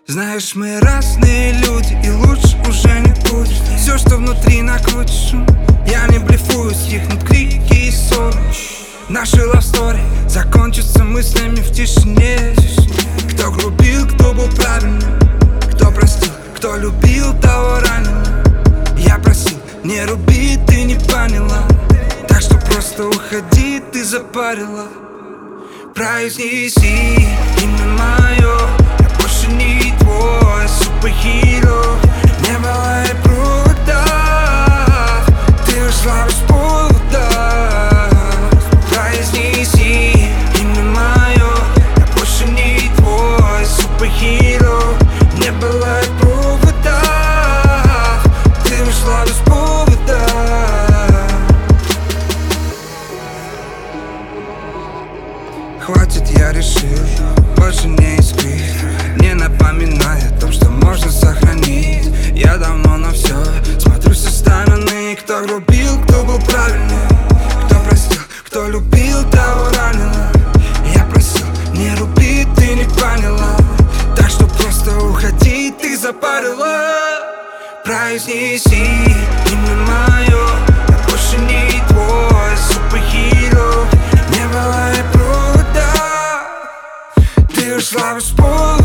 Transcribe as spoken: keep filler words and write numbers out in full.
Знаешь, мы разные люди, и лучше уже не будет. Все, что внутри накрутишь, я не блефую, стихнут крики и ссоры. Наши love story закончатся мыслями в тишине. Кто грубил, кто был правильным, кто простил, кто любил, того ранил. Я просил, не руби, ты не поняла, так что просто уходи, ты запарила. Произнеси имя мое, я больше не твой суперхиро. Не было и проводов, ты ушла без повода. Произнеси имя мое, я больше не твой суперхиро. Не было и проводов, ты ушла без повода. Хватит, я решил, больше не искрит. Не напоминай о том, что можно сохранить. Я давно на все смотрю со стороны. Кто грубил, кто был правильный, кто простил, кто любил, того ранило. Я просил, не руби, ты не поняла, так что просто уходи, ты запарила. Произнеси имя мое, я больше не твой суперхиро. Не было и провода, ты ушла в спор.